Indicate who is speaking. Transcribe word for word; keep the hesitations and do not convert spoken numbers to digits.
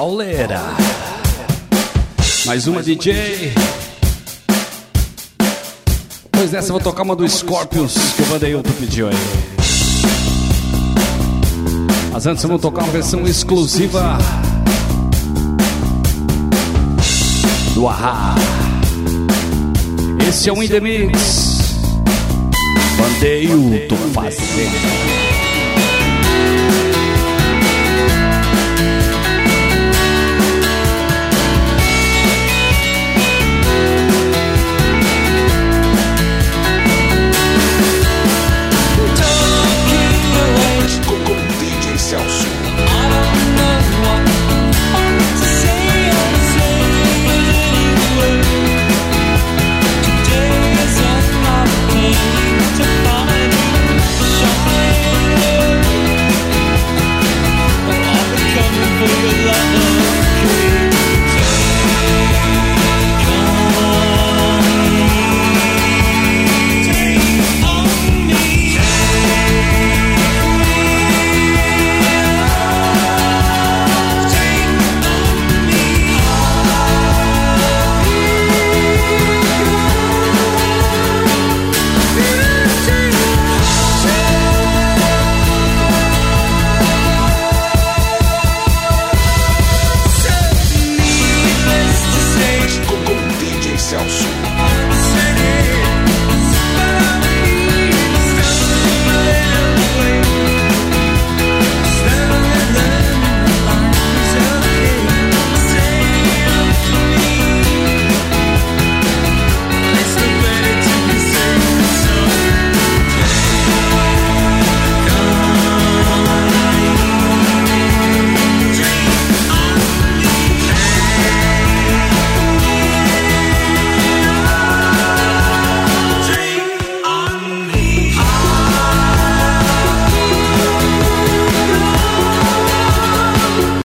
Speaker 1: pauleira. Mais uma, D J. Depois dessa eu vou tocar uma do Scorpions, que o Vandeilton pediu aí. Mas antes vamos tocar uma versão exclusiva do A-ha. Esse é o In The Mix. Vandeilton fazendo.